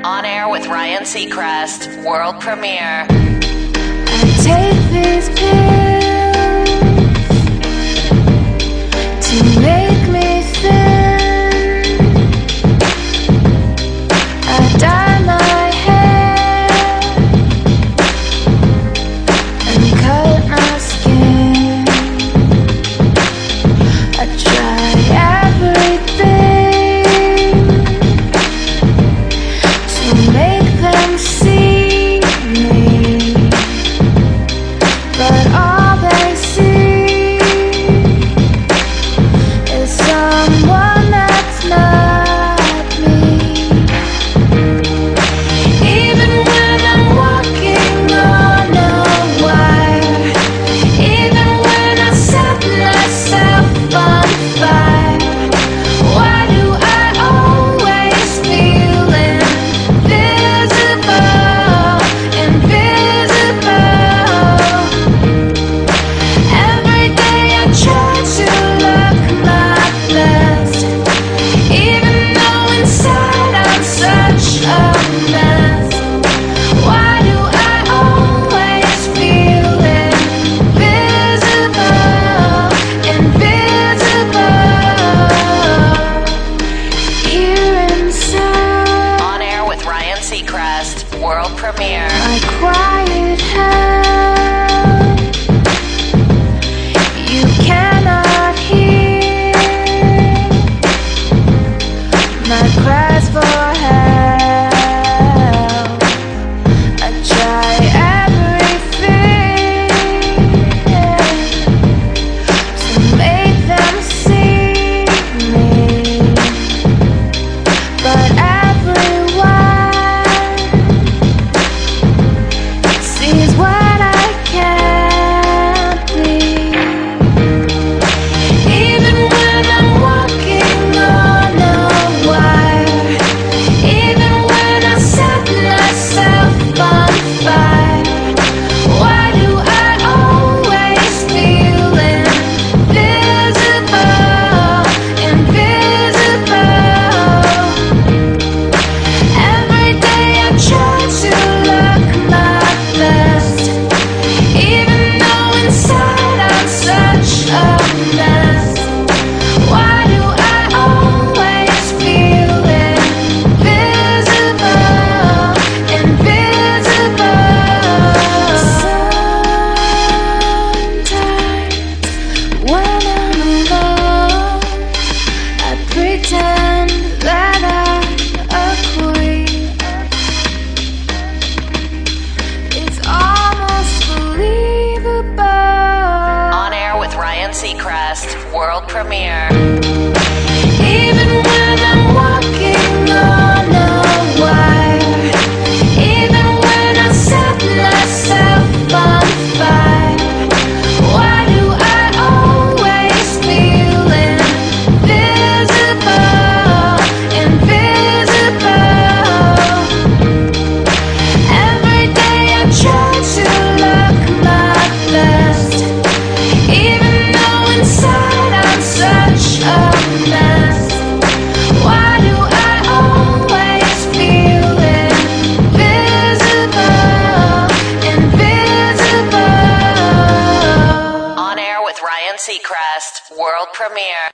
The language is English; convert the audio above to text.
On air with Ryan Seacrest, world premiere. I take these pills to make me thin. I dye my hair and cut my skin. I try everything to make them see me, but all they see is someone that's not me. Even when I'm walking on a wire, even when I set myself on fire, why do I always feel invisible, invisible? Every day I try to look my best, even though inside I'm such a mess. Why do I always feel invisible, invisible? Here inside, On air with Ryan Seacrest, world premiere. my quiet hell, you cannot hear my cries for help. I try everything to make them see me, but everyone sees what I can't be. Even when I'm walking on a wire, even when I set myself on fire, why do I always feel invisible, invisible? Every day I try to look my best, even though inside I'm such a mess. Why do I always feel invisible, invisible? Sometimes when I'm alone, I pretend that I'm a queen. It's almost believable. On air with Ryan Seacrest, world premiere. Even when I'm walking on a wire, even when I set myself on fire, why do I always feel invisible, invisible? Every day I try to look my best, even though inside I'm such a mess. Why do I always feel invisible, invisible? On air with Ryan Seacrest, world premiere.